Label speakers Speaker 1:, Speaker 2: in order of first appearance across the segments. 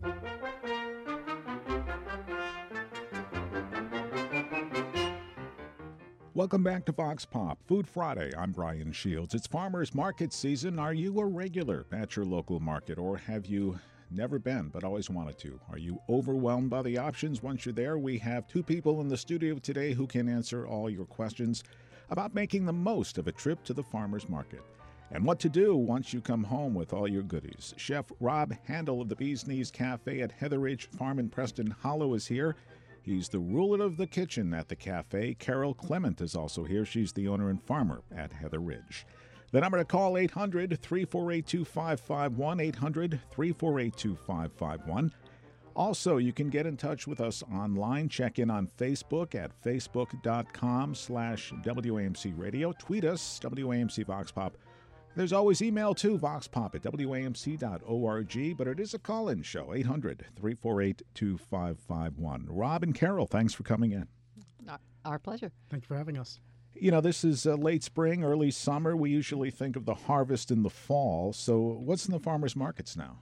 Speaker 1: Welcome back to Vox Pop Food Friday. I'm Brian Shields. It's farmers market season. Are you a regular at your local market, or have you never been but always wanted to? Are you overwhelmed by the options once you're there? We have two people in the studio today who can answer all your questions about making the most of a trip to the farmers market and what to do once you come home with all your goodies. Chef Rob Handel of the Bee's Knees Cafe at Heather Ridge Farm in Preston Hollow is here. He's the ruler of the kitchen at the cafe. Carol Clement is also here. She's the owner and farmer at Heather Ridge. The number to call, 800-348-2551, 800-348-2551. Also, you can get in touch with us online. Check in on Facebook at facebook.com/WAMC Radio. Tweet us, WAMC Vox Pop. There's always email too, voxpop@wamc.org, but it is a call-in show, 800-348-2551. Rob and Carol, thanks for coming in.
Speaker 2: Our pleasure.
Speaker 3: Thank you for having us.
Speaker 1: You know, this is late spring, early summer. We usually think of the harvest in the fall. So what's in the farmers markets now?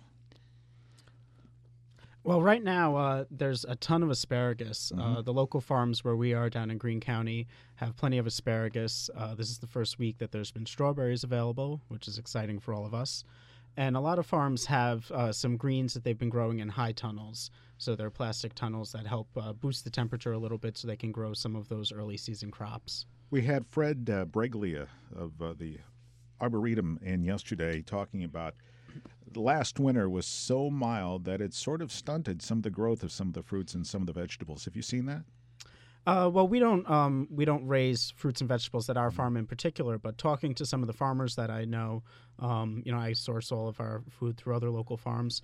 Speaker 3: Well, right now, there's a ton of asparagus. The local farms where we are down in Greene County have plenty of asparagus. This is the first week that there's been strawberries available, which is exciting for all of us. And a lot of farms have some greens that they've been growing in high tunnels. So they're plastic tunnels that help boost the temperature a little bit so they can grow some of those early season crops.
Speaker 1: We had Fred Breglia of the Arboretum in yesterday talking about last winter was so mild that it sort of stunted some of the growth of some of the fruits and some of the vegetables. Have you seen that?
Speaker 3: Well, we don't raise fruits and vegetables at our farm in particular, but talking to some of the farmers that I know, I source all of our food through other local farms.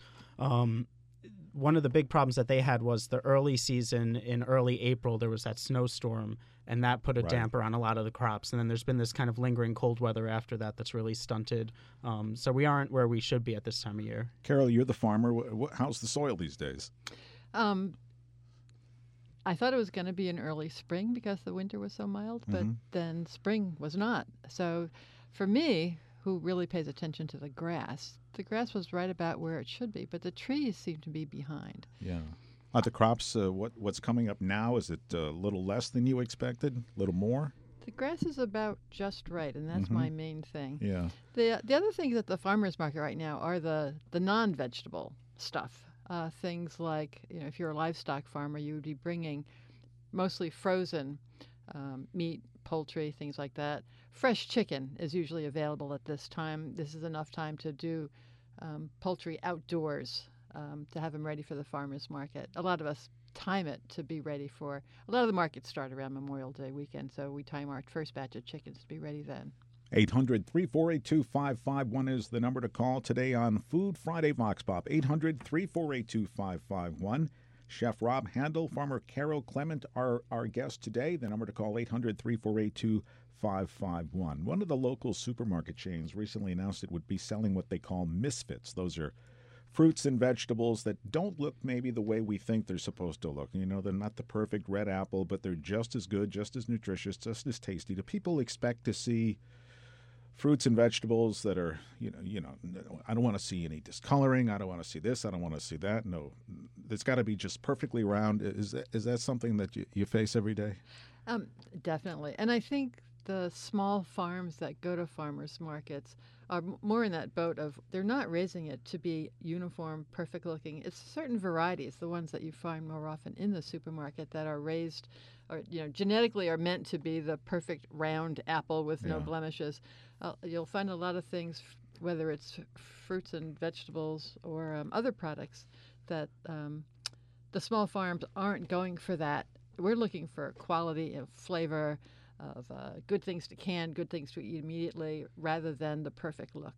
Speaker 3: One of the big problems that they had was the early season in early April. There was that snowstorm, and that put a damper on a lot of the crops. And then there's been this kind of lingering cold weather after that that's really stunted. So we aren't where we should be at this time of year.
Speaker 1: Carol, you're the farmer. How's the soil these days?
Speaker 2: I thought it was going to be an early spring because the winter was so mild, but then spring was not. So for me, who really pays attention to the grass was right about where it should be, but the trees seem to be behind.
Speaker 1: Yeah. The crops, what's coming up now, is it a little less than you expected, a little more?
Speaker 2: The grass is about just right, and that's my main thing.
Speaker 1: Yeah.
Speaker 2: The other things at the farmer's market right now are the non-vegetable stuff. Things like, if you're a livestock farmer, you would be bringing mostly frozen meat, poultry, things like that. Fresh chicken is usually available at this time. This is enough time to do poultry outdoors, to have them ready for the farmer's market. A lot of us time it to be ready for, a lot of the markets start around Memorial Day weekend, so we time our first batch of chickens to be ready then.
Speaker 1: 800-348-2551 is the number to call today on Food Friday Vox Pop. 800-348-2551. Chef Rob Handel, farmer Carol Clement are our guest today. The number to call, 800-348-2551. One of the local supermarket chains recently announced it would be selling what they call misfits. Those are fruits and vegetables that don't look maybe the way we think they're supposed to look. They're not the perfect red apple, but they're just as good, just as nutritious, just as tasty. Do people expect to see fruits and vegetables that are, I don't want to see any discoloring. I don't want to see this. I don't want to see that. No, it's got to be just perfectly round. Is that something that you face every day?
Speaker 2: Definitely. And I think the small farms that go to farmers markets are more in that boat of they're not raising it to be uniform, perfect looking. It's certain varieties, the ones that you find more often in the supermarket, that are raised or genetically are meant to be the perfect round apple with no blemishes. You'll find a lot of things, whether it's fruits and vegetables or other products, that the small farms aren't going for that. We're looking for quality of flavor, of good things to can, good things to eat immediately, rather than the perfect look.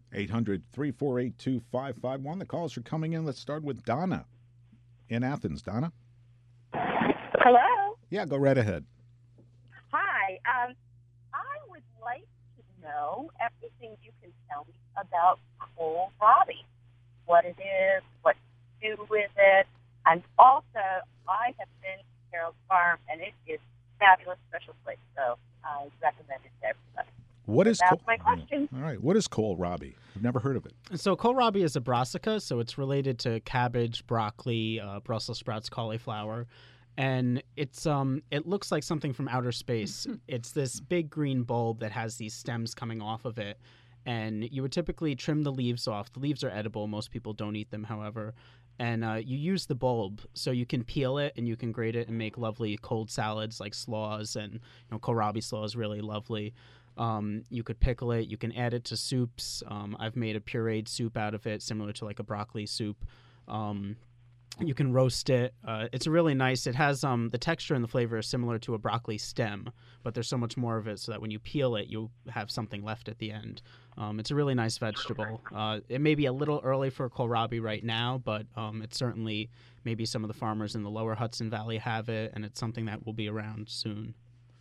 Speaker 1: 800-348-2551. The calls are coming in. Let's start with Donna in Athens. Donna?
Speaker 4: Hello?
Speaker 1: Yeah, go right ahead.
Speaker 4: Hi. I would like to know everything you can tell me about kohlrabi, what it is, what to do with it, and also I have been to Carol's Farm, and it is fabulous, special place, so I recommend it to everybody.
Speaker 1: What is
Speaker 4: That's my question.
Speaker 1: All right. What is kohlrabi? I've never heard of it.
Speaker 3: So kohlrabi is a brassica, so it's related to cabbage, broccoli, Brussels sprouts, cauliflower. And it looks like something from outer space. It's this big green bulb that has these stems coming off of it. And you would typically trim the leaves off. The leaves are edible. Most people don't eat them, however. And you use the bulb, so you can peel it and you can grate it and make lovely cold salads like slaws, and kohlrabi slaw is really lovely. You could pickle it. You can add it to soups. I've made a pureed soup out of it, similar to like a broccoli soup. You can roast it. It's really nice. It has the texture and the flavor is similar to a broccoli stem, but there's so much more of it so that when you peel it, you have something left at the end. It's a really nice vegetable. It may be a little early for kohlrabi right now, but it's certainly maybe some of the farmers in the lower Hudson Valley have it, and it's something that will be around soon.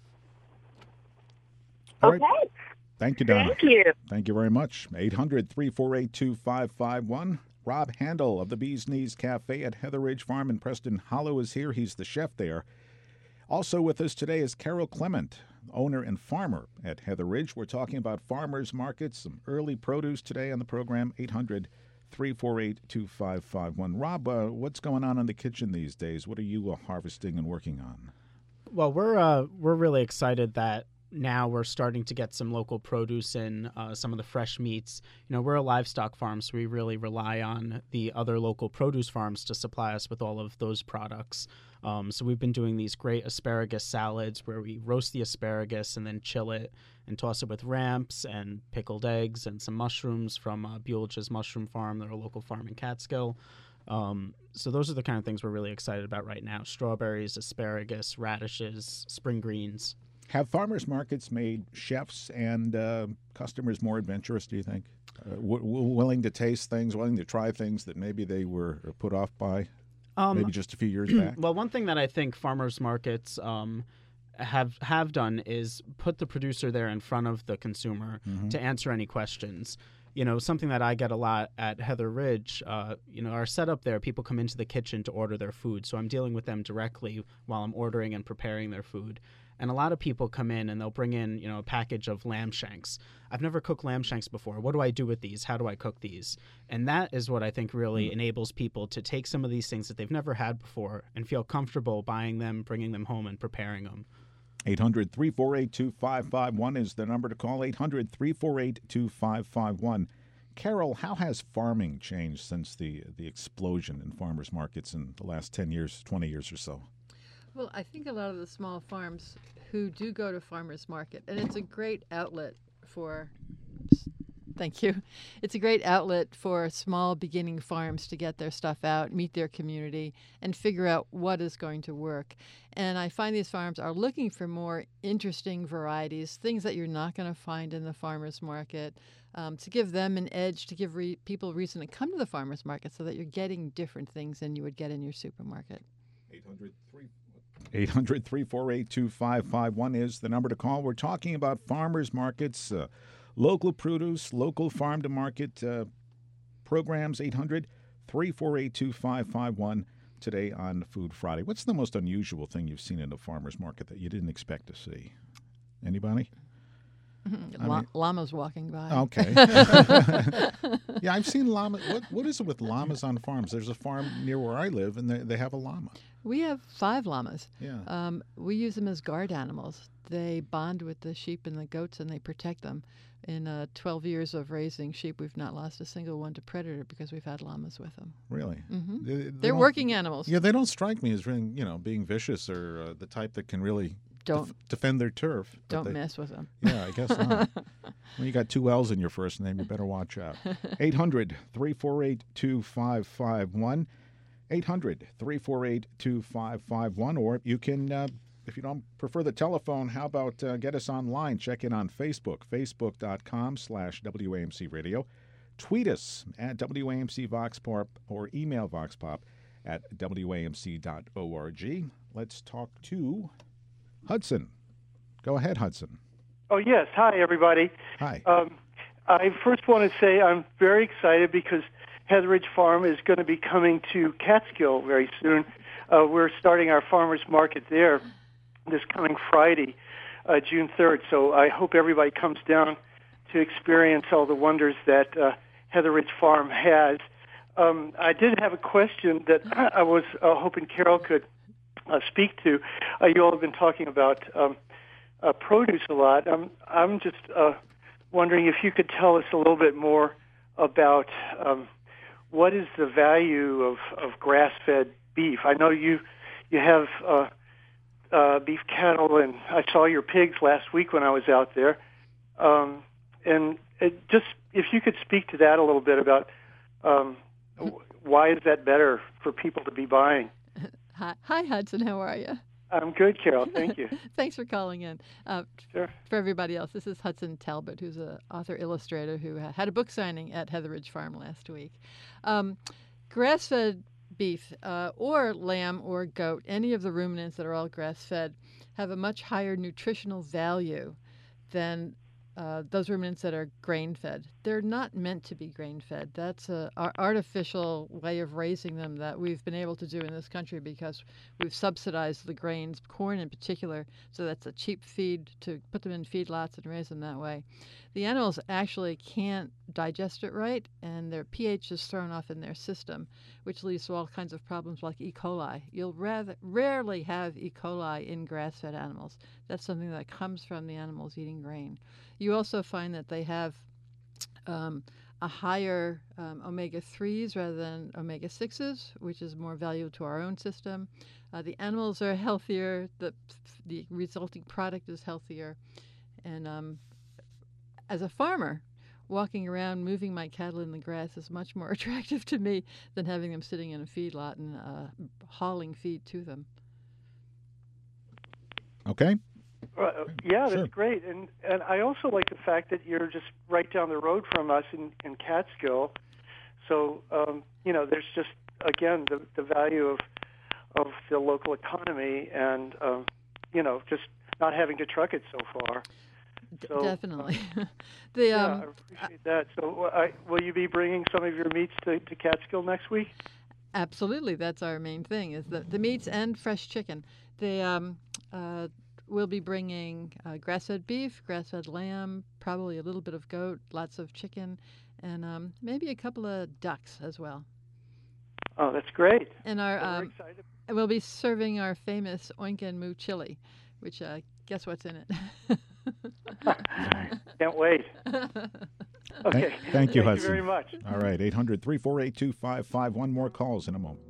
Speaker 1: All
Speaker 4: Okay.
Speaker 1: right. Thank you, Donna.
Speaker 4: Thank you.
Speaker 1: Thank you very much. 800-348-2551. Rob Handel of the Bee's Knees Cafe at Heather Ridge Farm in Preston Hollow is here. He's the chef there. Also with us today is Carol Clement, owner and farmer at Heather Ridge. We're talking about farmers markets, some early produce today on the program. 800-348-2551. Rob, what's going on in the kitchen these days? What are you harvesting and working on?
Speaker 3: Well, we're really excited that now we're starting to get some local produce in, some of the fresh meats. We're a livestock farm, so we really rely on the other local produce farms to supply us with all of those products. So we've been doing these great asparagus salads where we roast the asparagus and then chill it and toss it with ramps and pickled eggs and some mushrooms from Bulich's Mushroom Farm. They're a local farm in Catskill. So those are the kind of things we're really excited about right now. Strawberries, asparagus, radishes, spring greens.
Speaker 1: Have farmers markets made chefs and customers more adventurous, do you think? Willing to taste things, willing to try things that maybe they were put off by maybe just a few years back?
Speaker 3: Well, one thing that I think farmers markets have done is put the producer there in front of the consumer to answer any questions. Something that I get a lot at Heather Ridge, our setup there, people come into the kitchen to order their food. So I'm dealing with them directly while I'm ordering and preparing their food. And a lot of people come in and they'll bring in, a package of lamb shanks. I've never cooked lamb shanks before. What do I do with these? How do I cook these? And that is what I think really enables people to take some of these things that they've never had before and feel comfortable buying them, bringing them home, and preparing them.
Speaker 1: 800-348-2551 is the number to call. 800-348-2551. Carol, how has farming changed since the explosion in farmers markets in the last 10 years, 20 years or so?
Speaker 2: Well, I think a lot of the small farms who do go to farmers market, and it's a great outlet for, thank you, it's a great outlet for small beginning farms to get their stuff out, meet their community, and figure out what is going to work. And I find these farms are looking for more interesting varieties, things that you're not going to find in the farmers market, to give them an edge, to give people reason to come to the farmers market so that you're getting different things than you would get in your supermarket.
Speaker 1: 800-348-2551 is the number to call. We're talking about farmers markets, local produce, local farm-to-market programs. 800-348-2551 today on Food Friday. What's the most unusual thing you've seen in a farmers market that you didn't expect to see? Anybody?
Speaker 2: Llamas walking by.
Speaker 1: Okay. Yeah, I've seen llamas. What is it with llamas on farms? There's a farm near where I live, and they have a llama.
Speaker 2: We have 5 llamas.
Speaker 1: Yeah.
Speaker 2: We use them as guard animals. They bond with the sheep and the goats, and they protect them. In 12 years of raising sheep, we've not lost a single one to predator because we've had llamas with them.
Speaker 1: Really?
Speaker 2: Mm-hmm. They're working animals.
Speaker 1: Yeah, they don't strike me as being vicious or the type that can really defend their turf.
Speaker 2: Don't mess with them.
Speaker 1: Yeah, I guess not. When you got 2 L's in your first name, you better watch out. 800-348-2551. 800-348-2551. Or you can, if you don't prefer the telephone, how about get us online? Check in on Facebook, facebook.com/WAMC Radio. Tweet us at WAMC Vox Pop or email voxpop@WAMC.org. Let's talk to Hudson. Go ahead, Hudson.
Speaker 5: Oh, yes. Hi, everybody.
Speaker 1: Hi.
Speaker 5: I first want to say I'm very excited because Heather Ridge Farm is going to be coming to Catskill very soon. We're starting our farmers market there this coming Friday, June 3rd. So I hope everybody comes down to experience all the wonders that Heather Ridge Farm has. I did have a question that I was hoping Carol could speak to. You all have been talking about produce a lot. I'm just wondering if you could tell us a little bit more about what is the value of grass-fed beef. I know you have beef cattle, and I saw your pigs last week when I was out there. And just if you could speak to that a little bit about why is that better for people to be buying?
Speaker 2: Hi, Hudson. How are you?
Speaker 5: I'm good, Carol. Thank you.
Speaker 2: Thanks for calling in.
Speaker 5: Sure.
Speaker 2: For everybody else, this is Hudson Talbot, who's an author-illustrator who had a book signing at Heather Ridge Farm last week. Grass-fed beef or lamb or goat, any of the ruminants that are all grass-fed, have a much higher nutritional value than those ruminants that are grain-fed. They're not meant to be grain-fed. That's an artificial way of raising them that we've been able to do in this country because we've subsidized the grains, corn in particular, so that's a cheap feed to put them in feedlots and raise them that way. The animals actually can't digest it right, and their pH is thrown off in their system, which leads to all kinds of problems like E. coli. You'll rarely have E. coli in grass-fed animals. That's something that comes from the animals eating grain. You also find that they have a higher omega-3s rather than omega-6s, which is more valuable to our own system. The animals are healthier. The resulting product is healthier. And as a farmer, walking around moving my cattle in the grass is much more attractive to me than having them sitting in a feedlot and hauling feed to them.
Speaker 1: Okay.
Speaker 5: Yeah, that's
Speaker 1: Sure.
Speaker 5: great. And I also like the fact that you're just right down the road from us in Catskill. So, there's just, again, the value of the local economy and, just not having to truck it so far. So,
Speaker 2: Definitely.
Speaker 5: I appreciate that. So will you be bringing some of your meats to Catskill next week?
Speaker 2: Absolutely. That's our main thing, is the meats and fresh chicken. We'll be bringing grass-fed beef, grass-fed lamb, probably a little bit of goat, lots of chicken, and maybe a couple of ducks as well.
Speaker 5: Oh, that's great.
Speaker 2: And
Speaker 5: We're excited.
Speaker 2: we'll be serving our famous Oink and Moo chili, which guess what's in it?
Speaker 5: Can't wait. Okay.
Speaker 1: Thank you, Hudson.
Speaker 5: Very much.
Speaker 1: All right, 800-348-2551. More calls in a moment.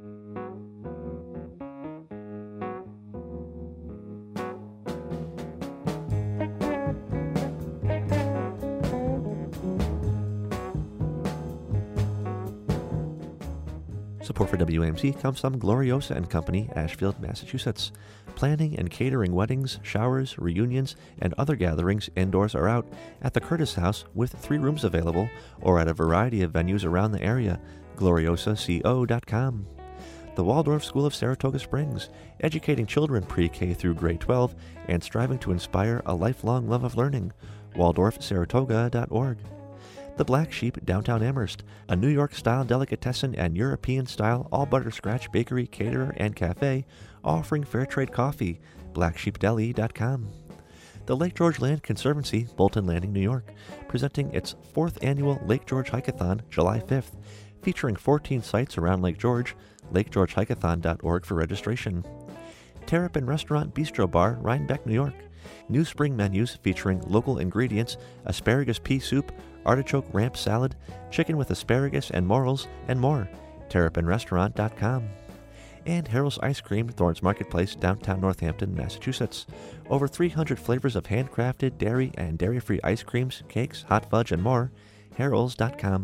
Speaker 6: Support for WAMC comes from Gloriosa and Company, Ashfield, Massachusetts. Planning and catering weddings, showers, reunions, and other gatherings indoors or out at the Curtis House with 3 rooms available or at a variety of venues around the area. GloriosaCO.com. The Waldorf School of Saratoga Springs, educating children pre-K through grade 12 and striving to inspire a lifelong love of learning. WaldorfSaratoga.org. The Black Sheep, downtown Amherst, a New York-style delicatessen and European-style all-butterscratch bakery, caterer, and cafe, offering fair trade coffee. BlackSheepDeli.com. The Lake George Land Conservancy, Bolton Landing, New York, presenting its 4th annual Lake George Hike-a-thon, July 5th, featuring 14 sites around Lake George. LakeGeorgeHikeathon.org for registration. Terrapin Restaurant Bistro Bar, Rhinebeck, New York. New spring menus featuring local ingredients: asparagus pea soup, artichoke ramp salad, chicken with asparagus and morels, and more. TerrapinRestaurant.com. And Harold's Ice Cream, Thorns Marketplace, downtown Northampton, Massachusetts. Over 300 flavors of handcrafted dairy and dairy-free ice creams, cakes, hot fudge, and more. Harolds.com.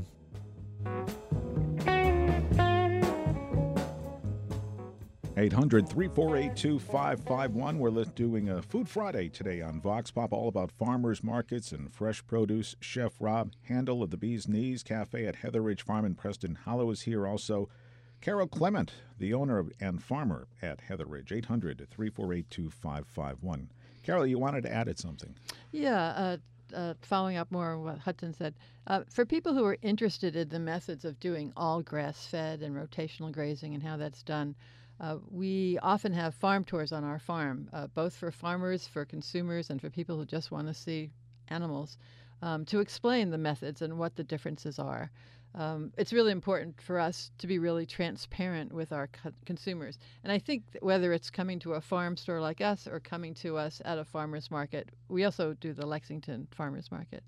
Speaker 1: Eight 800-348-2551. We're doing a Food Friday today on Vox Pop, all about farmers markets and fresh produce. Chef Rob Handel of the Bee's Knees Cafe at Heather Ridge Farm in Preston Hollow is here. Also, Carol Clement, the owner and farmer at Heather Ridge. 800-348-2551. Carol, you wanted to add something.
Speaker 2: Yeah, following up more on what Hudson said, for people who are interested in the methods of doing all grass-fed and rotational grazing and how that's done, we often have farm tours on our farm, both for farmers, for consumers, and for people who just want to see animals. to explain the methods and what the differences are. It's really important for us to be really transparent with our consumers. And I think that whether it's coming to a farm store like us or coming to us at a farmer's market, we also do the Lexington Farmers Market.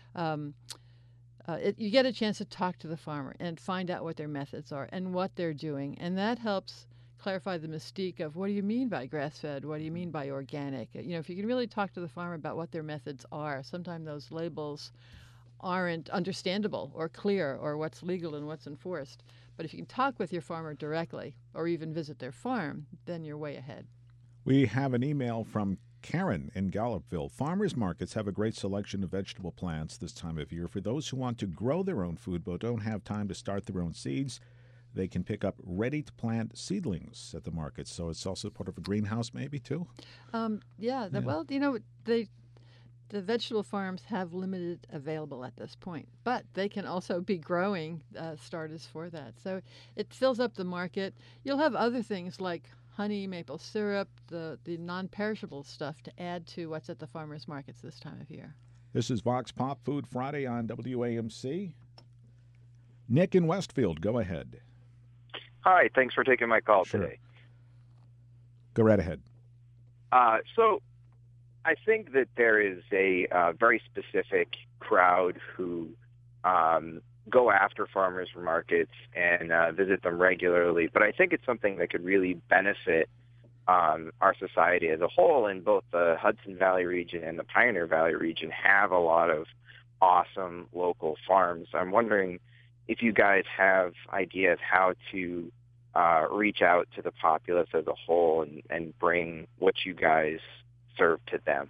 Speaker 2: You get a chance to talk to the farmer and find out what their methods are and what they're doing. And that helps clarify the mystique of what do you mean by grass-fed? What do you mean by organic? If you can really talk to the farmer about what their methods are, sometimes those labels aren't understandable or clear or what's legal and what's enforced. But if you can talk with your farmer directly or even visit their farm, then you're way ahead.
Speaker 1: We have an email from Karen in Gallupville. Farmers markets have a great selection of vegetable plants this time of year. For those who want to grow their own food but don't have time to start their own seeds, they can pick up ready-to-plant seedlings at the market. So it's also part of a greenhouse maybe, too?
Speaker 2: Yeah. Well, the vegetable farms have limited available at this point, but they can also be growing starters for that. So it fills up the market. You'll have other things like honey, maple syrup, the non-perishable stuff to add to what's at the farmers markets this time of year.
Speaker 1: This is Vox Pop Food Friday on WAMC. Nick in Westfield, go ahead.
Speaker 7: Hi, thanks for taking my call today.
Speaker 1: Go right ahead.
Speaker 7: So I think that there is a very specific crowd who go after farmers markets and visit them regularly, but I think it's something that could really benefit our society as a whole. And both the Hudson Valley region and the Pioneer Valley region have a lot of awesome local farms. I'm wondering if you guys have ideas how to reach out to the populace as a whole and bring what you guys serve to them.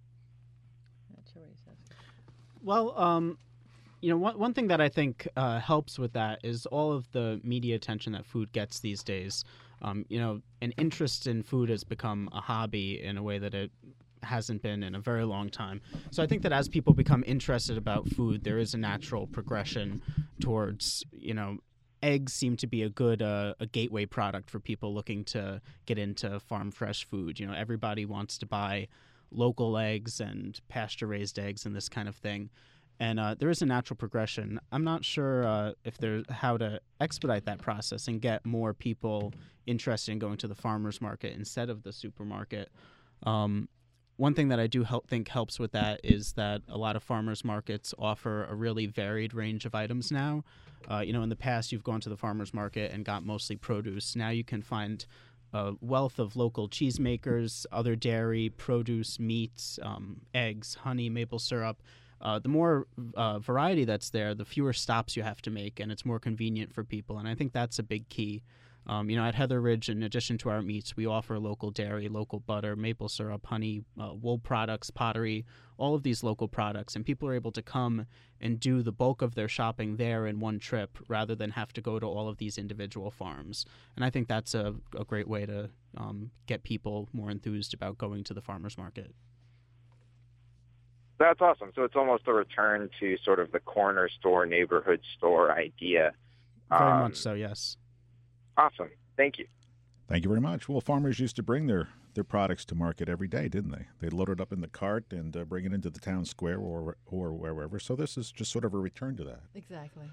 Speaker 3: Well, one thing that I think helps with that is all of the media attention that food gets these days. An interest in food has become a hobby in a way that it hasn't been in a very long time. So I think that as people become interested about food, there is a natural progression towards, eggs seem to be a good a gateway product for people looking to get into farm fresh food. Everybody wants to buy local eggs and pasture-raised eggs and this kind of thing. And there is a natural progression. I'm not sure if there's how to expedite that process and get more people interested in going to the farmer's market instead of the supermarket. One thing that I do think helps with that is that a lot of farmers markets offer a really varied range of items now. In the past, you've gone to the farmer's market and got mostly produce. Now you can find a wealth of local cheesemakers, other dairy, produce, meats, eggs, honey, maple syrup. The more variety that's there, the fewer stops you have to make, and it's more convenient for people. And I think that's a big key. At Heather Ridge, in addition to our meats, we offer local dairy, local butter, maple syrup, honey, wool products, pottery, all of these local products. And people are able to come and do the bulk of their shopping there in one trip rather than have to go to all of these individual farms. And I think that's a great way to get people more enthused about going to the farmer's market.
Speaker 7: That's awesome. So it's almost a return to sort of the corner store, neighborhood store idea.
Speaker 3: Very much so, yes.
Speaker 7: Awesome. Thank you.
Speaker 1: Thank you very much. Well, farmers used to bring their products to market every day, didn't they? They'd load it up in the cart and bring it into the town square or wherever. So this is just sort of a return to that.
Speaker 2: Exactly.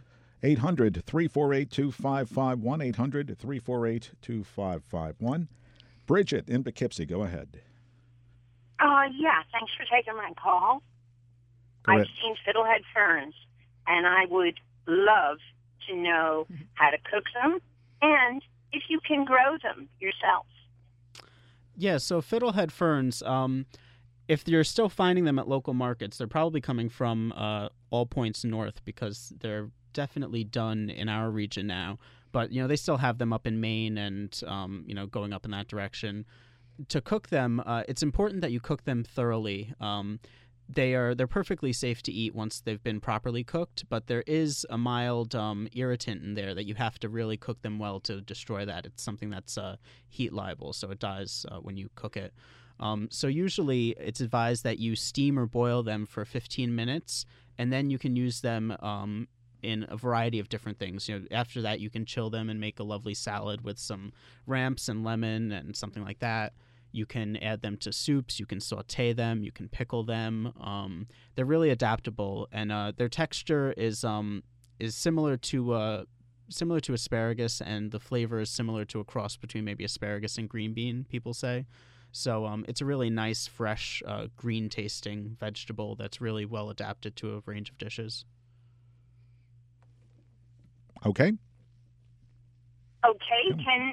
Speaker 1: 800-348-2551, 800-348-2551. Bridget in Poughkeepsie, go ahead.
Speaker 8: Yeah, thanks for taking my call. I've seen fiddlehead ferns, and I would love to know how to cook them and if you can grow them yourself.
Speaker 3: Yeah, so fiddlehead ferns, if you're still finding them at local markets, they're probably coming from all points north because they're definitely done in our region now. But, they still have them up in Maine and, going up in that direction. To cook them, it's important that you cook them thoroughly. They're perfectly safe to eat once they've been properly cooked, but there is a mild irritant in there that you have to really cook them well to destroy that. It's something that's heat liable, so it dies when you cook it. So usually it's advised that you steam or boil them for 15 minutes, and then you can use them in a variety of different things. After that, you can chill them and make a lovely salad with some ramps and lemon and something like that. You can add them to soups. You can saute them. You can pickle them. They're really adaptable, and their texture is similar to asparagus, and the flavor is similar to a cross between maybe asparagus and green bean, people say. So it's a really nice, fresh, green-tasting vegetable that's really well adapted to a range of dishes.
Speaker 1: Okay.
Speaker 8: Okay.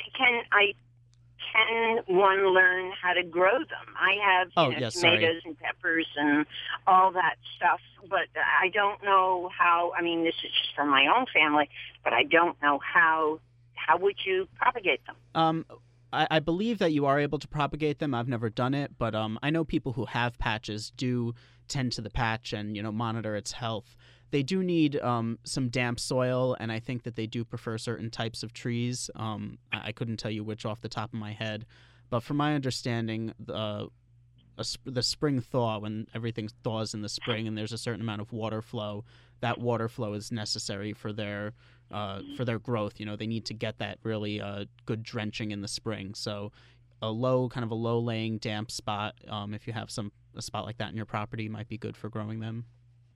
Speaker 8: Can one learn how to grow them? I have tomatoes and peppers and all that stuff, but I don't know how. I mean, this is just for my own family, but I don't know how. How would you propagate them?
Speaker 3: I believe that you are able to propagate them. I've never done it, but I know people who have patches do tend to the patch and monitor its health. They do need some damp soil, and I think that they do prefer certain types of trees. I couldn't tell you which off the top of my head, but from my understanding, the spring thaw, when everything thaws in the spring and there's a certain amount of water flow, that water flow is necessary for their growth. They need to get that really good drenching in the spring. So a low laying damp spot, if you have a spot like that in your property, might be good for growing them.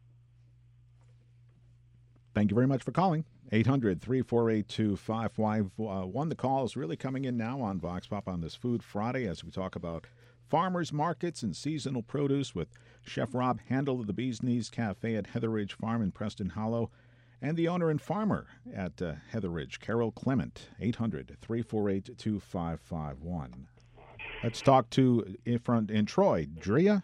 Speaker 1: Thank you very much for calling. 800-348-2551. The call is really coming in now on Vox Pop on this Food Friday as we talk about farmers markets and seasonal produce with Chef Rob Handel of the Bee's Knees Cafe at Heather Ridge Farm in Preston Hollow and the owner and farmer at Heather Ridge, Carol Clement. 800-348-2551. Let's talk to in Troy. Drea?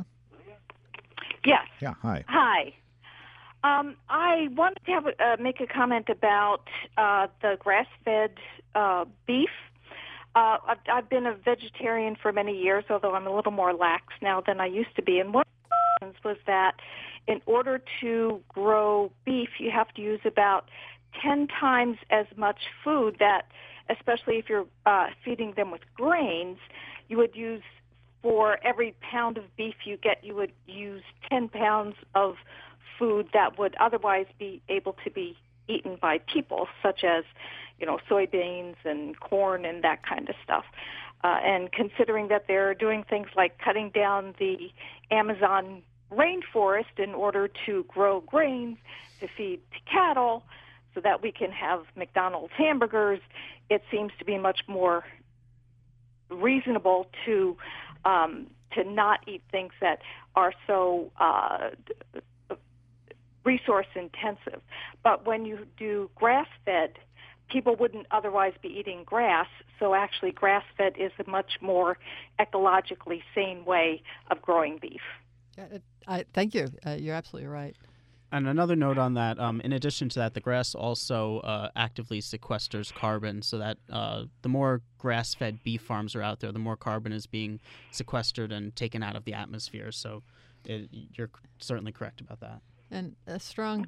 Speaker 9: Yes.
Speaker 1: Yeah, hi.
Speaker 9: Hi. I wanted to make a comment about the grass-fed beef. I've been a vegetarian for many years, although I'm a little more lax now than I used to be. And one of the reasons was that in order to grow beef, you have to use about 10 times as much food that, especially if you're feeding them with grains, you would use for every pound of beef you get, you would use 10 pounds of food that would otherwise be able to be eaten by people, such as, soybeans and corn and that kind of stuff. And considering that they're doing things like cutting down the Amazon rainforest in order to grow grains to feed to cattle so that we can have McDonald's hamburgers, it seems to be much more reasonable to not eat things that are so resource intensive. But when you do grass-fed, people wouldn't otherwise be eating grass, so actually grass-fed is a much more ecologically sane way of growing beef.
Speaker 2: Thank you. You're absolutely right.
Speaker 3: And another note on that, in addition to that, the grass also actively sequesters carbon, so that the more grass-fed beef farms are out there, the more carbon is being sequestered and taken out of the atmosphere. So you're certainly correct about that.
Speaker 2: And strong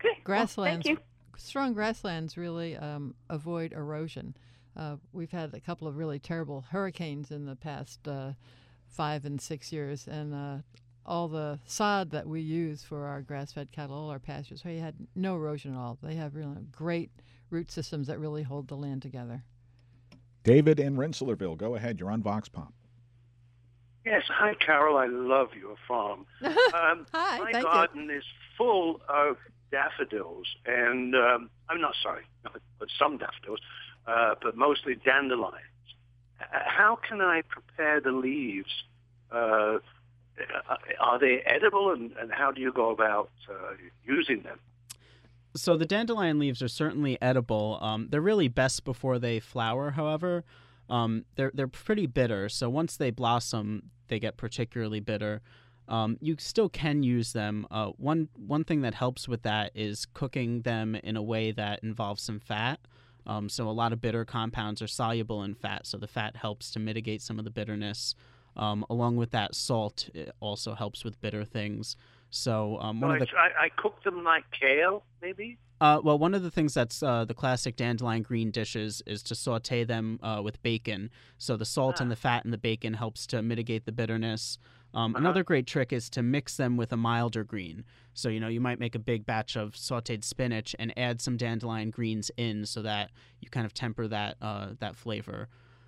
Speaker 2: grasslands really avoid erosion. We've had a couple of really terrible hurricanes in the past 5 and 6 years, and all the sod that we use for our grass-fed cattle, all our pastures, we had no erosion at all. They have really great root systems that really hold the land together.
Speaker 1: David in Rensselaerville, go ahead. You're on Vox Pop.
Speaker 10: Yes, hi, Carol. I love your farm.
Speaker 2: Hi,
Speaker 10: my
Speaker 2: thank
Speaker 10: garden is full of daffodils, and I'm not sorry, but some daffodils, but mostly dandelions. How can I prepare the leaves? Are they edible, and how do you go about using them?
Speaker 3: So the dandelion leaves are certainly edible. They're really best before they flower, however. They're pretty bitter, so once they blossom, they get particularly bitter. You still can use them. One thing that helps with that is cooking them in a way that involves some fat. So a lot of bitter compounds are soluble in fat, so the fat helps to mitigate some of the bitterness. Along with that, salt also helps with bitter things. So
Speaker 10: I cook them like kale, maybe?
Speaker 3: Well, one of the things that's the classic dandelion green dishes is to saute them with bacon. So the salt and the fat in the bacon helps to mitigate the bitterness. Another great trick is to mix them with a milder green. So, you might make a big batch of sauteed spinach and add some dandelion greens in so that you kind of temper that flavor.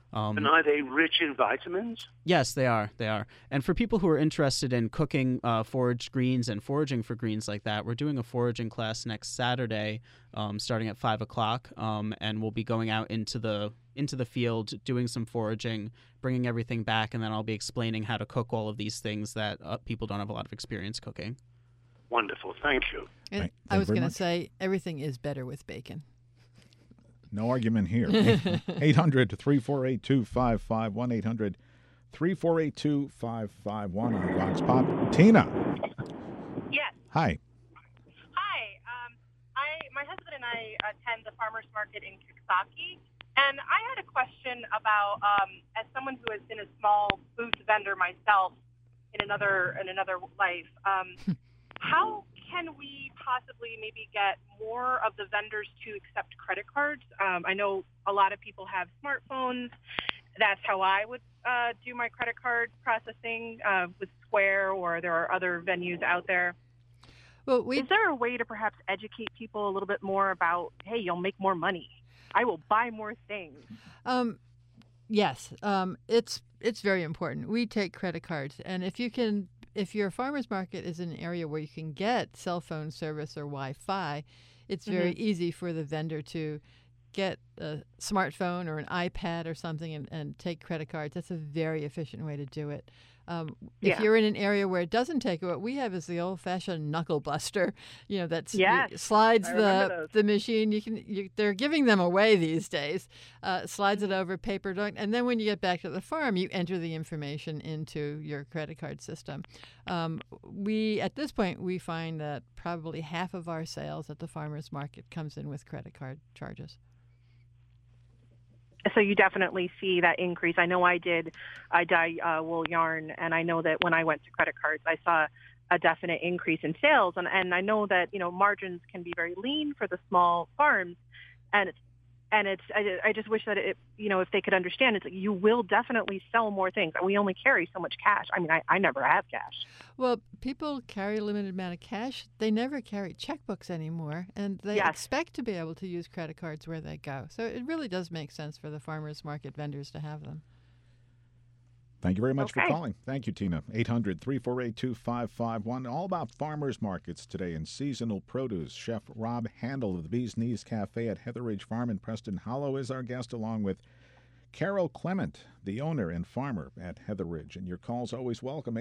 Speaker 10: And are they rich in vitamins?
Speaker 3: Yes, they are. They are. And for people who are interested in cooking foraged greens and foraging for greens like that, we're doing a foraging class next Saturday, starting at 5:00, and we'll be going out into the field, doing some foraging, bringing everything back, and then I'll be explaining how to cook all of these things that people don't have a lot of experience cooking.
Speaker 10: Wonderful. Thank you.
Speaker 2: And I was going to say, everything is better with bacon.
Speaker 1: No argument here. 800-348-2551, 800-348-2551 on Vox Pop. Tina.
Speaker 11: Yes.
Speaker 1: Hi.
Speaker 11: Hi. My husband and I attend the farmers market in Coxsackie, and I had a question about, as someone who has been a small foods vendor myself in another life, how can we possibly maybe get more of the vendors to accept credit cards? I know a lot of people have smartphones. That's how I would do my credit card processing with Square, or there are other venues out there.
Speaker 2: Well,
Speaker 11: is there a way to perhaps educate people a little bit more about, hey, you'll make more money. I will buy more things.
Speaker 2: Yes, it's very important. We take credit cards, and if your farmer's market is an area where you can get cell phone service or Wi-Fi, it's very easy for the vendor to get a smartphone or an iPad or something and take credit cards. That's a very efficient way to do it. If you're in an area where it doesn't take it, what we have is the old-fashioned knuckle buster. That slides the machine. They're giving them away these days. Slides it over paper, and then when you get back to the farm, you enter the information into your credit card system. At this point, we find that probably half of our sales at the farmers market comes in with credit card charges.
Speaker 11: So you definitely see that increase. I know I dye wool yarn, and I know that when I went to credit cards, I saw a definite increase in sales. And I know that, margins can be very lean for the small farms, and I just wish that if they could understand, it's like you will definitely sell more things. We only carry so much cash. I mean, I never have cash.
Speaker 2: Well, people carry a limited amount of cash. They never carry checkbooks anymore, and they expect to be able to use credit cards where they go. So it really does make sense for the farmers market vendors to have them.
Speaker 1: Thank you very much for calling. Thank you, Tina. 800-348-2551. All about farmers markets today and seasonal produce. Chef Rob Handel of the Bee's Knees Cafe at Heatherridge Farm in Preston Hollow is our guest, along with Carol Clement, the owner and farmer at Heatherridge. And your call's always welcome,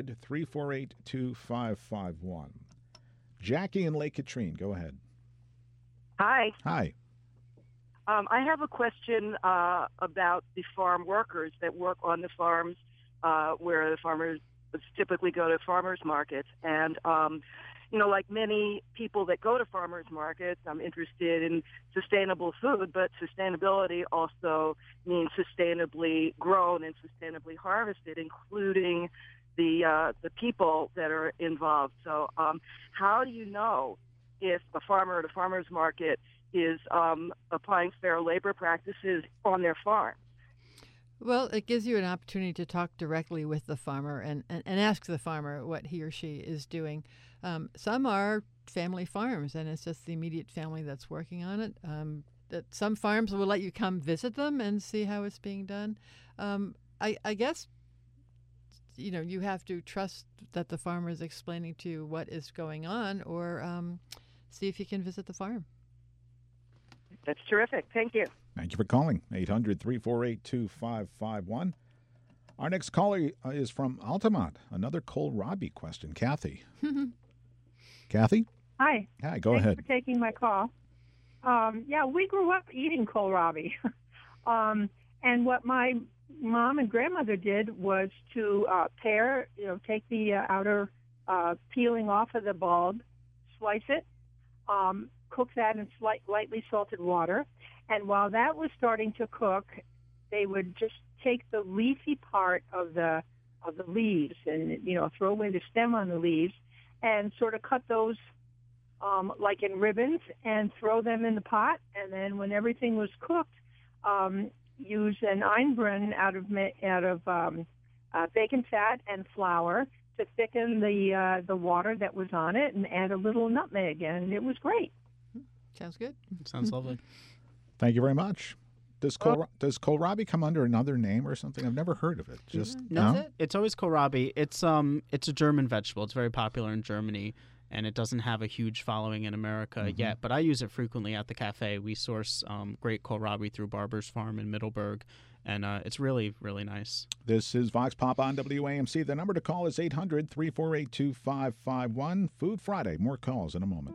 Speaker 1: 800-348-2551. Jackie in Lake Katrine, go ahead.
Speaker 12: Hi.
Speaker 1: Hi.
Speaker 12: I have a question about the farm workers that work on the farms where the farmers typically go to farmers markets. And, like many people that go to farmers markets, I'm interested in sustainable food, but sustainability also means sustainably grown and sustainably harvested, including the people that are involved. So how do you know if a farmer at a farmer's market is applying fair labor practices on their farm?
Speaker 2: Well, it gives you an opportunity to talk directly with the farmer and ask the farmer what he or she is doing. Some are family farms, and it's just the immediate family that's working on it. That some farms will let you come visit them and see how it's being done. I guess, you have to trust that the farmer is explaining to you what is going on, or see if you can visit the farm.
Speaker 12: That's terrific. Thank you.
Speaker 1: Thank you for calling. 800-348-2551. Our next caller is from Altamont. Another kohlrabi question. Kathy. Kathy?
Speaker 13: Hi.
Speaker 1: Hi, go ahead.
Speaker 13: Thanks for taking my call. We grew up eating kohlrabi. And what my mom and grandmother did was to take the outer peeling off of the bulb, slice it, cook that in lightly salted water. And while that was starting to cook, they would just take the leafy part of the leaves and, throw away the stem on the leaves and sort of cut those like in ribbons and throw them in the pot. And then when everything was cooked, use an einbrenn out of bacon fat and flour to thicken the water that was on it, and add a little nutmeg, and it was great.
Speaker 2: Sounds good.
Speaker 3: Sounds lovely.
Speaker 1: Thank you very much. Does kohlrabi come under another name or something? I've never heard of it. Just
Speaker 3: no, it's always kohlrabi. It's a German vegetable. It's very popular in Germany, and it doesn't have a huge following in America yet. But I use it frequently at the cafe. We source great kohlrabi through Barber's Farm in Middleburg, and it's really, really nice.
Speaker 1: This is Vox Pop on WAMC. The number to call is 800-348-2551. Food Friday. More calls in a moment.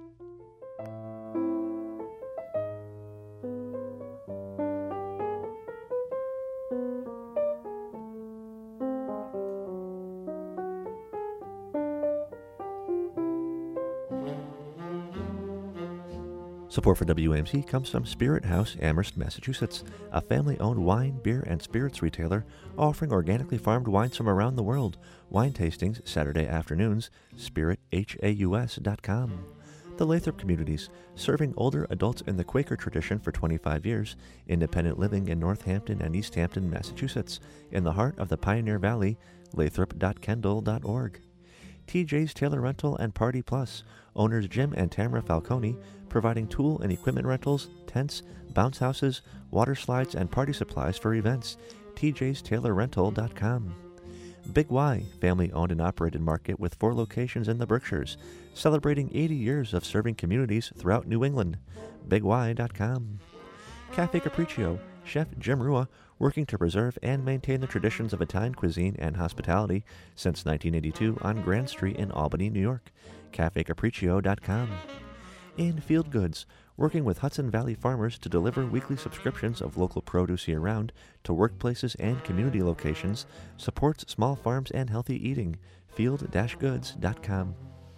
Speaker 6: Support for WAMC comes from Spirit House, Amherst, Massachusetts, a family-owned wine, beer, and spirits retailer offering organically farmed wines from around the world. Wine tastings Saturday afternoons, spirithaus.com. The Lathrop Communities, serving older adults in the Quaker tradition for 25 years, independent living in Northampton and East Hampton, Massachusetts, in the heart of the Pioneer Valley, lathrop.kendall.org. TJ's Taylor Rental and Party Plus, owners Jim and Tamara Falcone, providing tool and equipment rentals, tents, bounce houses, water slides, and party supplies for events. TJ'staylorrental.com. Big Y, family-owned and operated market with 4 locations in the Berkshires, celebrating 80 years of serving communities throughout New England. BigY.com. Cafe Capriccio, Chef Jim Rua, working to preserve and maintain the traditions of Italian cuisine and hospitality since 1982 on Grand Street in Albany, New York. CafeCapriccio.com. In Field Goods, working with Hudson Valley farmers to deliver weekly subscriptions of local produce year-round to workplaces and community locations, supports small farms and healthy eating. Field-goods.com.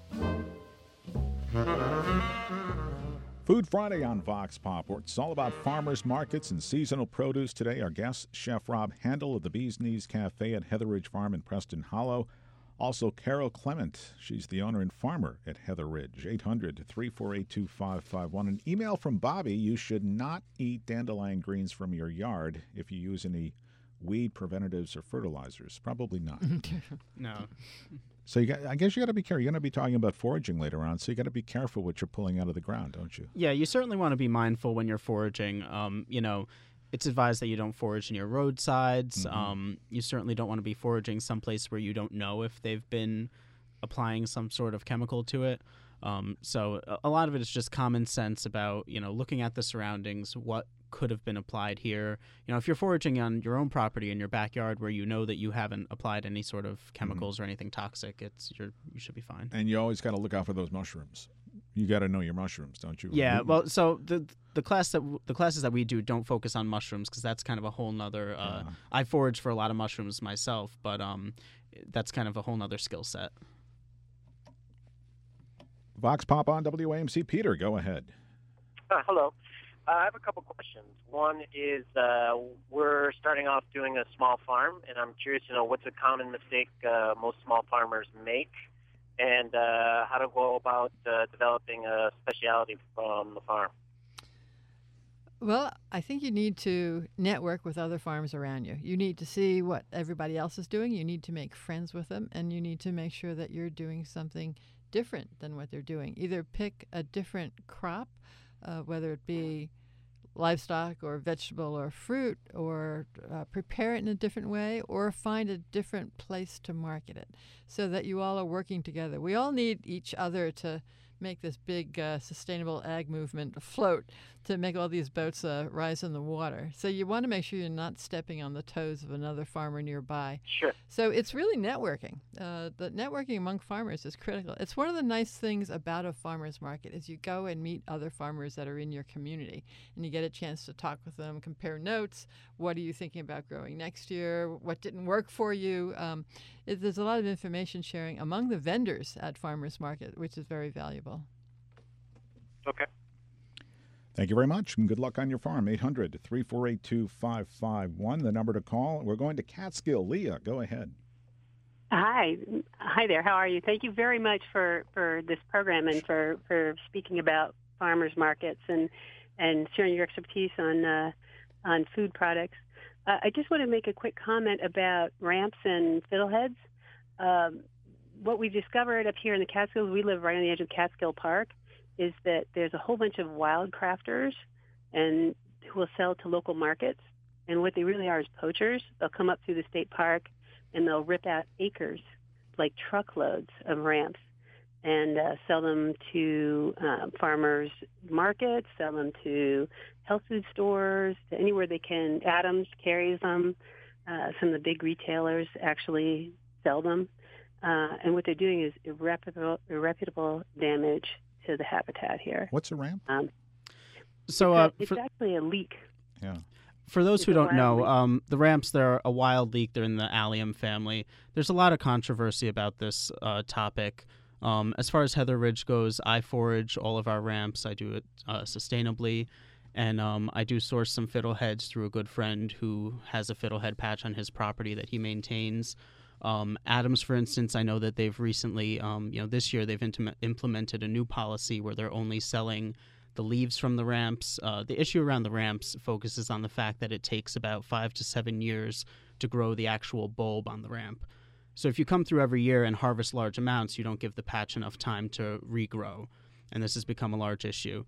Speaker 1: Food Friday on Vox Pop. It's all about farmers markets and seasonal produce today. Our guest, Chef Rob Handel of the Bee's Knees Cafe at Heather Ridge Farm in Preston Hollow. Also, Carol Clement. She's the owner and farmer at Heather Ridge. 800-348-2551. An email from Bobby. You should not eat dandelion greens from your yard if you use any weed preventatives or fertilizers. Probably not.
Speaker 3: No.
Speaker 1: So I guess you got to be careful. You're going to be talking about foraging later on, so you got to be careful what you're pulling out of the ground, don't you?
Speaker 3: Yeah, you certainly want to be mindful when you're foraging. It's advised that you don't forage in your roadsides. You certainly don't want to be foraging someplace where you don't know if they've been applying some sort of chemical to it. So a lot of it is just common sense about, looking at the surroundings, what could have been applied here. If you're foraging on your own property in your backyard where you know that you haven't applied any sort of chemicals or anything toxic, you should be fine.
Speaker 1: And you always got to look out for those mushrooms. You got to know your mushrooms, don't you?
Speaker 3: Yeah. Well, so the classes that we do don't focus on mushrooms because that's kind of a whole nother. I forage for a lot of mushrooms myself, but that's kind of a whole nother skill set.
Speaker 1: Vox Pop on WAMC. Peter, go ahead.
Speaker 14: Hello. I have a couple questions. One is we're starting off doing a small farm, and I'm curious to know what's a common mistake most small farmers make, and how to go about developing a specialty from the farm.
Speaker 2: Well, I think you need to network with other farms around you. You need to see what everybody else is doing. You need to make friends with them, and you need to make sure that you're doing something different than what they're doing. Either pick a different crop, whether it be livestock or vegetable or fruit, or prepare it in a different way, or find a different place to market it so that you all are working together. We all need each other to make this big sustainable ag movement afloat, to make all these boats rise in the water. So you want to make sure you're not stepping on the toes of another farmer nearby.
Speaker 14: Sure.
Speaker 2: So it's really networking. The networking among farmers is critical. It's one of the nice things about a farmer's market is you go and meet other farmers that are in your community, and you get a chance to talk with them, compare notes. What are you thinking about growing next year? What didn't work for you? There's a lot of information sharing among the vendors at farmers market, which is very valuable.
Speaker 14: Okay.
Speaker 1: Thank you very much, and good luck on your farm. 800-348-2551, the number to call. We're going to Catskill. Leah, go ahead.
Speaker 15: Hi there. How are you? Thank you very much for this program and for speaking about farmers markets and sharing your expertise on food products. I just want to make a quick comment about ramps and fiddleheads. What we discovered up here in the Catskills, we live right on the edge of Catskill Park, is that there's a whole bunch of wildcrafters, and who will sell to local markets. And what they really are is poachers. They'll come up through the state park and they'll rip out acres, like truckloads of ramps, and sell them to farmers markets, sell them to health food stores, to anywhere they can. Adams carries them. Some of the big retailers actually sell them. And what they're doing is irreparable damage to the habitat here.
Speaker 1: What's a ramp?
Speaker 15: It's actually a leek.
Speaker 1: Yeah.
Speaker 3: For those who don't know, the ramps, they're a wild leek. They're in the allium family. There's a lot of controversy about this topic. As far as Heather Ridge goes, I forage all of our ramps. I do it sustainably. And I do source some fiddleheads through a good friend who has a fiddlehead patch on his property that he maintains. Adams, for instance, I know that they've recently, this year they've implemented a new policy where they're only selling the leaves from the ramps. The issue around the ramps focuses on the fact that it takes about 5 to 7 years to grow the actual bulb on the ramp. So if you come through every year and harvest large amounts, you don't give the patch enough time to regrow, and this has become a large issue.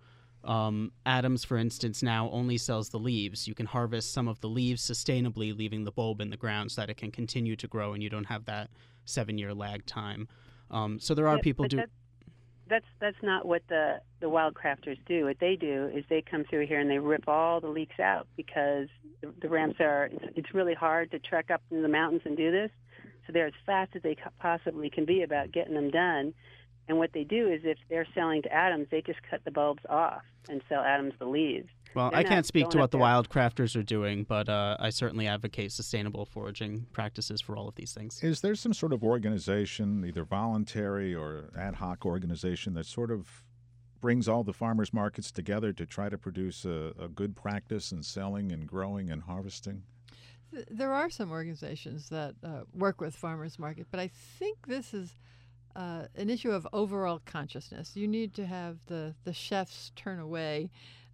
Speaker 3: Adams, for instance, now only sells the leaves. You can harvest some of the leaves sustainably, leaving the bulb in the ground so that it can continue to grow and you don't have that 7-year lag time. So there are people do.
Speaker 15: That's not what the wildcrafters do. What they do is they come through here and they rip all the leeks out because the ramps it's really hard to trek up in the mountains and do this. So they're as fast as they possibly can be about getting them done. And what they do is if they're selling to Adams, they just cut the bulbs off and sell Adams the leaves.
Speaker 3: Well, I can't speak to what the wildcrafters are doing, but I certainly advocate sustainable foraging practices for all of these things.
Speaker 1: Is there some sort of organization, either voluntary or ad hoc organization, that sort of brings all the farmers markets together to try to produce a good practice in selling and growing and harvesting?
Speaker 2: There are some organizations that work with farmers market, but I think this is an issue of overall consciousness. You need to have the chefs turn away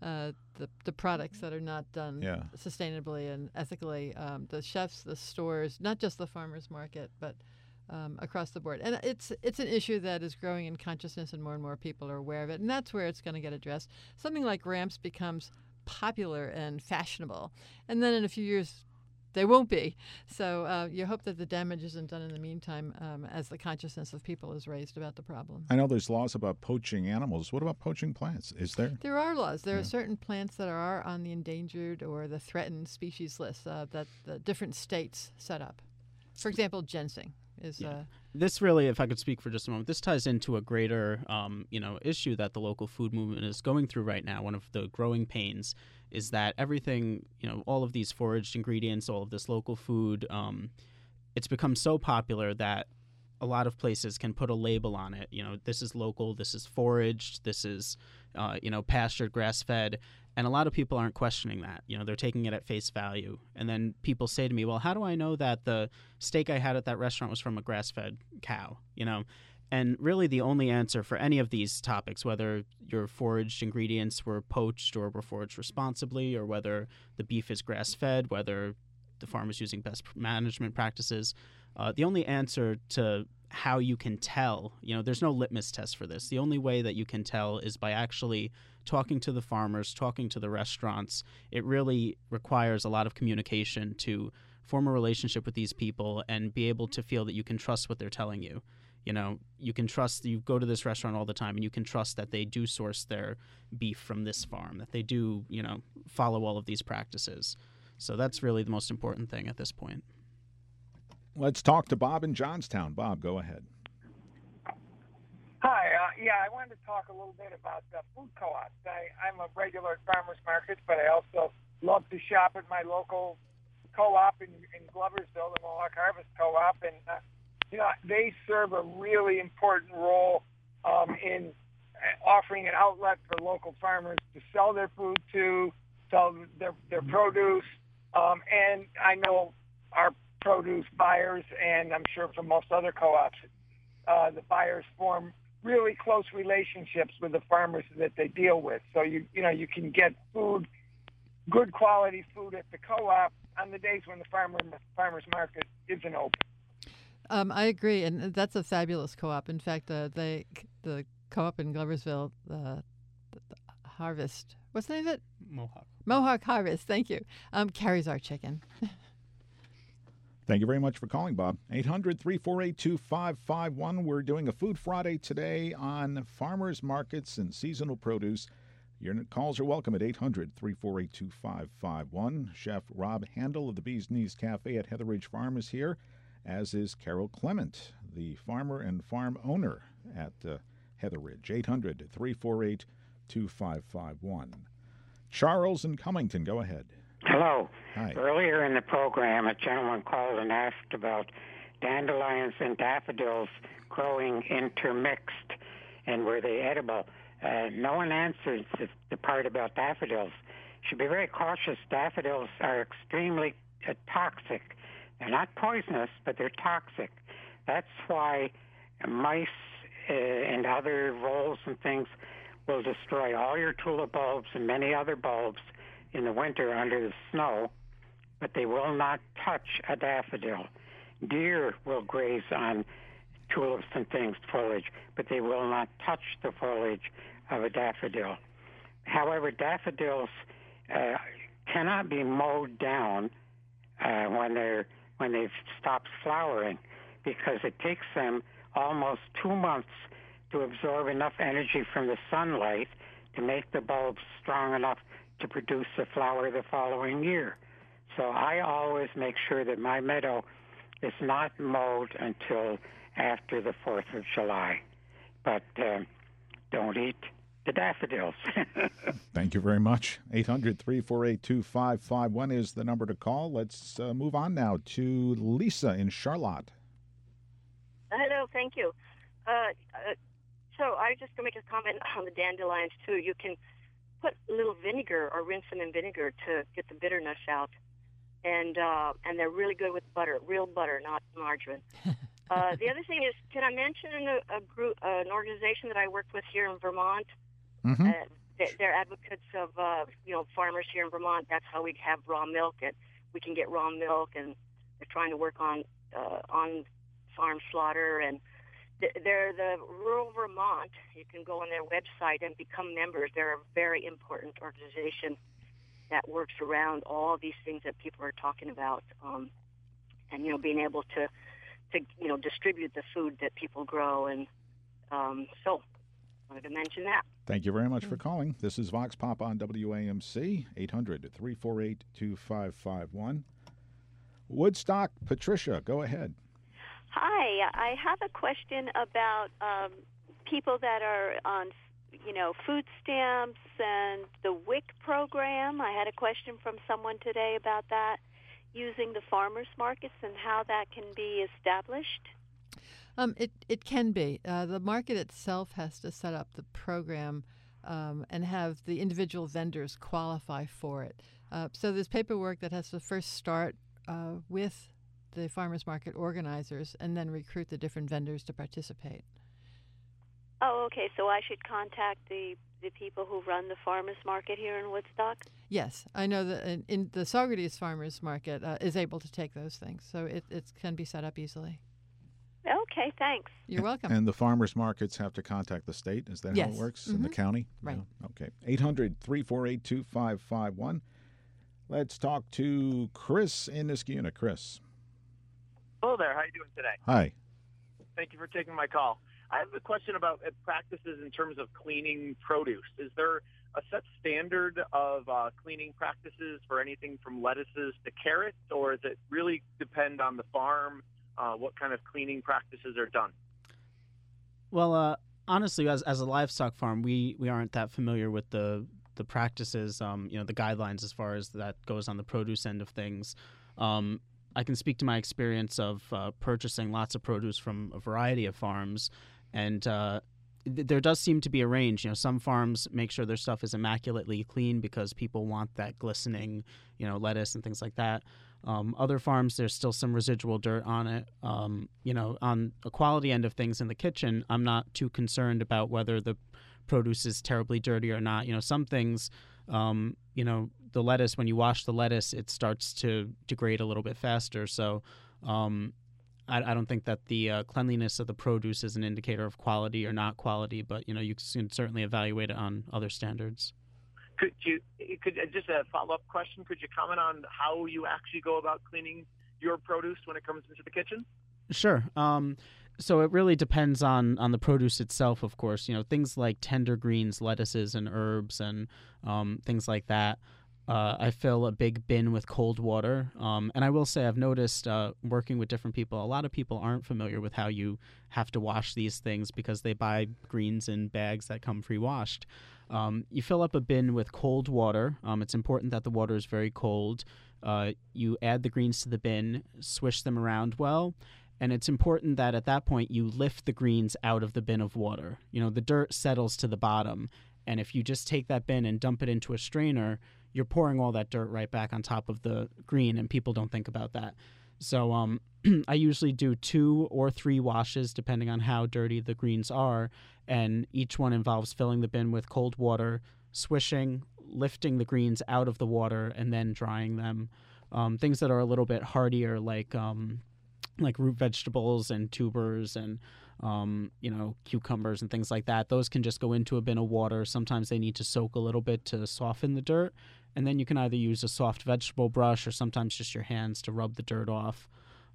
Speaker 2: the products that are not done sustainably and ethically. The chefs, the stores, not just the farmers market, but across the board. And it's an issue that is growing in consciousness, and more people are aware of it. And that's where it's going to get addressed. Something like ramps becomes popular and fashionable, and then in a few years they won't be. So you hope that the damage isn't done in the meantime as the consciousness of people is raised about the problem.
Speaker 1: I know there's laws about poaching animals. What about poaching plants? Is there?
Speaker 2: There are laws. There are certain plants that are on the endangered or the threatened species list that the different states set up. For example, ginseng is...
Speaker 3: This really, if I could speak for just a moment, this ties into a greater issue that the local food movement is going through right now. One of the growing pains is that everything, all of these foraged ingredients, all of this local food, it's become so popular that a lot of places can put a label on it. This is local, this is foraged, this is, pastured, grass-fed. And a lot of people aren't questioning that. They're taking it at face value. And then people say to me, well, how do I know that the steak I had at that restaurant was from a grass-fed cow? And really the only answer for any of these topics, whether your foraged ingredients were poached or were foraged responsibly, or whether the beef is grass-fed, whether the farm is using best management practices, the only answer to how you can tell, there's no litmus test for this. The only way that you can tell is by actually talking to the farmers, talking to the restaurants. It really requires a lot of communication to form a relationship with these people and be able to feel that you can trust what they're telling you. You can trust, you go to this restaurant all the time and you can trust that they do source their beef from this farm, that they do, follow all of these practices. So that's really the most important thing at this point.
Speaker 1: Let's talk to Bob in Johnstown. Bob, go ahead.
Speaker 16: Hi. I wanted to talk a little bit about food co-ops. I'm a regular at farmers markets, but I also love to shop at my local co-op in Gloversville, the Mohawk Harvest Co-op, and they serve a really important role in offering an outlet for local farmers to sell their food to, sell their produce, and I know our produce buyers, and I'm sure for most other co-ops, the buyers form really close relationships with the farmers that they deal with. So you can get food, good quality food at the co-op on the days when the farmers market isn't open.
Speaker 2: I agree, and that's a fabulous co-op. In fact, the co-op in Gloversville, the Harvest, what's the name of it? Mohawk Harvest, thank you. Carries our chicken.
Speaker 1: Thank you very much for calling, Bob. 800-348-2551. We're doing a Food Friday today on farmers markets and seasonal produce. Your calls are welcome at 800-348-2551. Chef Rob Handel of the Bee's Knees Cafe at Heatherridge Farm is here, as is Carol Clement, the farmer and farm owner at Heatherridge. 800-348-2551. Charles in Cummington, go ahead.
Speaker 17: Hello.
Speaker 1: Hi.
Speaker 17: Earlier in the program, a gentleman called and asked about dandelions and daffodils growing intermixed, and were they edible? No one answers the part about daffodils. Should be very cautious. Daffodils are extremely toxic. They're not poisonous, but they're toxic. That's why mice and other voles and things will destroy all your tulip bulbs and many other bulbs in the winter under the snow, but they will not touch a daffodil. Deer will graze on tulips and things, foliage, but they will not touch the foliage of a daffodil. However, daffodils cannot be mowed down when they've stopped flowering, because it takes them almost 2 months to absorb enough energy from the sunlight to make the bulbs strong enough to produce a flower the following year. So I always make sure that my meadow is not mowed until after the 4th of July. But don't eat the daffodils.
Speaker 1: Thank you very much. 800-348-2551 is the number to call. Let's move on now to Lisa in Charlotte.
Speaker 18: Hello, thank you. So I just going to make a comment on the dandelions, too. You can put a little vinegar or rinse them in vinegar to get the bitterness out. And they're really good with butter, real butter, not margarine. The other thing is, can I mention an organization that I work with here in Vermont?
Speaker 1: Mm-hmm.
Speaker 18: They're advocates of farmers here in Vermont. That's how we have raw milk. We can get raw milk, and they're trying to work on farm slaughter. And they're the Rural Vermont. You can go on their website and become members. They're a very important organization that works around all these things that people are talking about, and being able to distribute the food that people grow. And so I wanted to mention that.
Speaker 1: Thank you very much for calling. This is Vox Pop on WAMC, 800-348-2551. Woodstock, Patricia, go ahead.
Speaker 19: Hi, I have a question about people that are on, food stamps and the WIC program. I had a question from someone today about that, using the farmers markets and how that can be established.
Speaker 2: It can be. The market itself has to set up the program and have the individual vendors qualify for it. So there's paperwork that has to first start with the farmers market organizers and then recruit the different vendors to participate.
Speaker 19: Oh, okay. So I should contact the people who run the farmers market here in Woodstock?
Speaker 2: Yes. I know that in the Saugerties Farmers Market is able to take those things. So it can be set up easily.
Speaker 19: Okay, thanks.
Speaker 2: You're welcome.
Speaker 1: And the farmers markets have to contact the state? Is that
Speaker 2: yes.
Speaker 1: how it works?
Speaker 2: Mm-hmm.
Speaker 1: In the county?
Speaker 2: Right.
Speaker 1: Yeah. Okay. 800-348-2551. Let's talk to Chris in Niskayuna. Chris.
Speaker 20: Hello there. How are you doing today?
Speaker 1: Hi.
Speaker 20: Thank you for taking my call. I have a question about practices in terms of cleaning produce. Is there a set standard of cleaning practices for anything from lettuces to carrots, or does it really depend on the farm, what kind of cleaning practices are done?
Speaker 3: Well, honestly, as a livestock farm, we aren't that familiar with the practices, the guidelines as far as that goes on the produce end of things. I can speak to my experience of purchasing lots of produce from a variety of farms, and there does seem to be a range. Some farms make sure their stuff is immaculately clean because people want that glistening, lettuce and things like that. Other farms, there's still some residual dirt on it. On the quality end of things in the kitchen, I'm not too concerned about whether the produce is terribly dirty or not. Some things, the lettuce, when you wash the lettuce, it starts to degrade a little bit faster. So I don't think that the cleanliness of the produce is an indicator of quality or not quality, but, you can certainly evaluate it on other standards.
Speaker 20: Could just a follow-up question? Could you comment on how you actually go about cleaning your produce when it comes into the kitchen?
Speaker 3: Sure. So it really depends on the produce itself, of course. Things like tender greens, lettuces, and herbs, and things like that. I fill a big bin with cold water. And I will say I've noticed working with different people, a lot of people aren't familiar with how you have to wash these things because they buy greens in bags that come pre-washed. You fill up a bin with cold water. It's important that the water is very cold. You add the greens to the bin, swish them around well, and it's important that at that point you lift the greens out of the bin of water. The dirt settles to the bottom, and if you just take that bin and dump it into a strainer, you're pouring all that dirt right back on top of the green, and people don't think about that. So I usually do 2 or 3 washes, depending on how dirty the greens are, and each one involves filling the bin with cold water, swishing, lifting the greens out of the water, and then drying them. Things that are a little bit hardier, like root vegetables and tubers and cucumbers and things like that, those can just go into a bin of water. Sometimes they need to soak a little bit to soften the dirt, and then you can either use a soft vegetable brush or sometimes just your hands to rub the dirt off.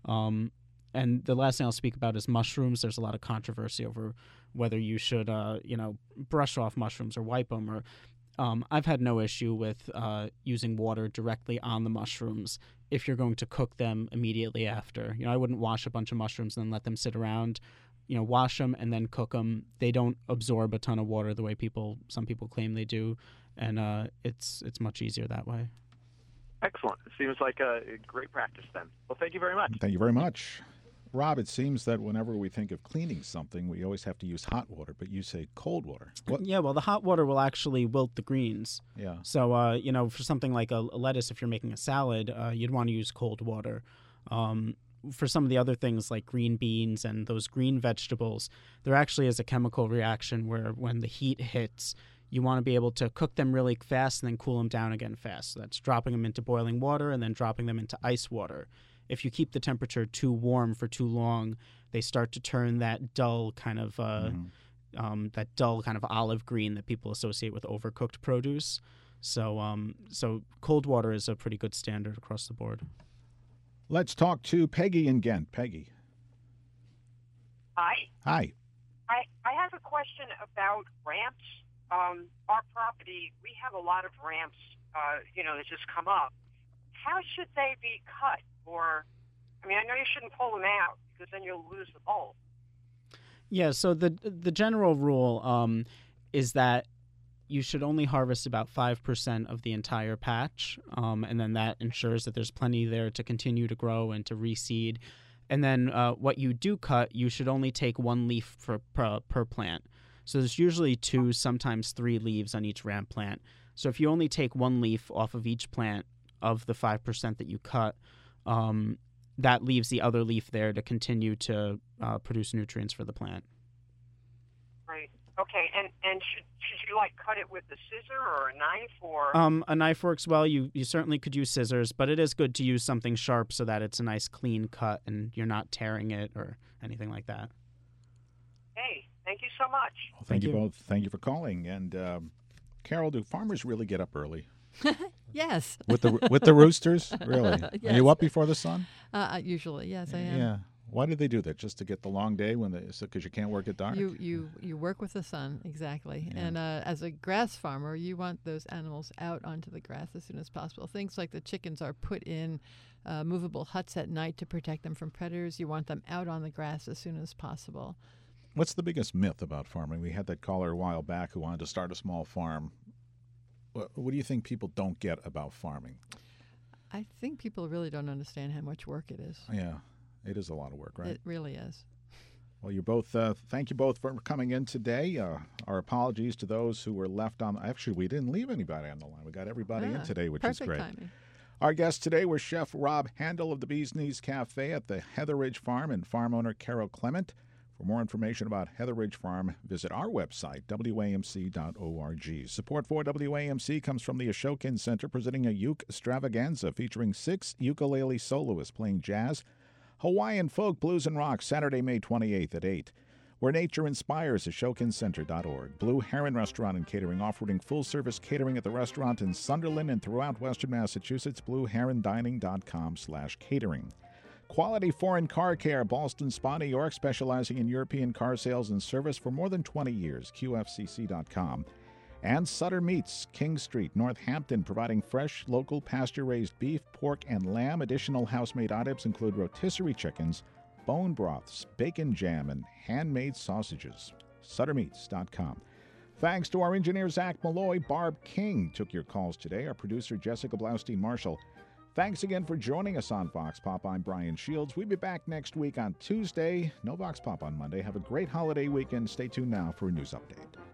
Speaker 3: And the last thing I'll speak about is mushrooms. There's a lot of controversy over whether you should brush off mushrooms or wipe them. Or I've had no issue with using water directly on the mushrooms if you're going to cook them immediately after. I wouldn't wash a bunch of mushrooms and then let them sit around. Wash them and then cook them. They don't absorb a ton of water the way some people claim they do, and it's much easier that way.
Speaker 20: Excellent. It seems like a great practice then. Well, thank you very much.
Speaker 1: Thank you very much. Rob, it seems that whenever we think of cleaning something, we always have to use hot water, but you say cold water. What?
Speaker 3: Yeah, well, the hot water will actually wilt the greens.
Speaker 1: Yeah.
Speaker 3: So, for something like a lettuce, if you're making a salad, you'd want to use cold water. For some of the other things like green beans and those green vegetables, there actually is a chemical reaction where when the heat hits, you want to be able to cook them really fast and then cool them down again fast. So that's dropping them into boiling water and then dropping them into ice water. If you keep the temperature too warm for too long, they start to turn that dull kind of olive green that people associate with overcooked produce. So cold water is a pretty good standard across the board.
Speaker 1: Let's talk to Peggy in Ghent. Peggy.
Speaker 21: Hi.
Speaker 1: Hi.
Speaker 21: I have a question about ramps. Our property, we have a lot of ramps, that just come up. How should they be cut? Or, I know you shouldn't pull them out because then you'll lose the bulb.
Speaker 3: Yeah, so the general rule is that you should only harvest about 5% of the entire patch, and then that ensures that there's plenty there to continue to grow and to reseed. And then what you do cut, you should only take 1 leaf per plant. So there's usually 2, sometimes 3 leaves on each ramp plant. So if you only take 1 leaf off of each plant of the 5% that you cut, that leaves the other leaf there to continue to produce nutrients for the plant.
Speaker 21: Right. Okay. And should you cut it with a scissor or a knife or?
Speaker 3: A knife works well. You certainly could use scissors, but it is good to use something sharp so that it's a nice clean cut and you're not tearing it or anything like that.
Speaker 21: Hey, thank you so much.
Speaker 1: Well, thank you both. Thank you for calling. And Carol, do farmers really get up early?
Speaker 2: Yes.
Speaker 1: With the roosters? Really?
Speaker 2: Yes.
Speaker 1: Are you up before the sun?
Speaker 2: Usually, yes, I am.
Speaker 1: Yeah. Why do they do that? Just to get the long day because you can't work at dark?
Speaker 2: You work with the sun, exactly. Yeah. And as a grass farmer, you want those animals out onto the grass as soon as possible. Things like the chickens are put in movable huts at night to protect them from predators. You want them out on the grass as soon as possible.
Speaker 1: What's the biggest myth about farming? We had that caller a while back who wanted to start a small farm. What do you think people don't get about farming?
Speaker 2: I think people really don't understand how much work it is.
Speaker 1: Yeah, it is a lot of work, right?
Speaker 2: It really is.
Speaker 1: Well, you're both. Thank you both for coming in today. Our apologies to those who were left on. Actually, we didn't leave anybody on the line. We got everybody in today, which is great.
Speaker 2: Timing.
Speaker 1: Our guests today were Chef Rob Handel of the Bee's Knees Cafe at the Heather Ridge Farm and farm owner Carol Clement. For more information about Heather Ridge Farm, visit our website, wamc.org. Support for WAMC comes from the Ashokin Center, presenting a uke extravaganza featuring 6 ukulele soloists playing jazz, Hawaiian folk, blues, and rock, Saturday, May 28th at 8. Where nature inspires, AshokanCenter.org. Blue Heron Restaurant and Catering, offering full-service catering at the restaurant in Sunderland and throughout Western Massachusetts. BlueHeronDining.com/catering. Quality Foreign Car Care, Ballston Spa, New York, specializing in European car sales and service for more than 20 years. QFCC.com. And Sutter Meats, King Street, Northampton, providing fresh, local, pasture-raised beef, pork, and lamb. Additional house-made items include rotisserie chickens, bone broths, bacon jam, and handmade sausages. SutterMeats.com. Thanks to our engineer, Zach Malloy. Barb King took your calls today. Our producer, Jessica Blaustein-Marshall. Thanks again for joining us on Vox Pop. I'm Brian Shields. We'll be back next week on Tuesday. No Vox Pop on Monday. Have a great holiday weekend. Stay tuned now for a news update.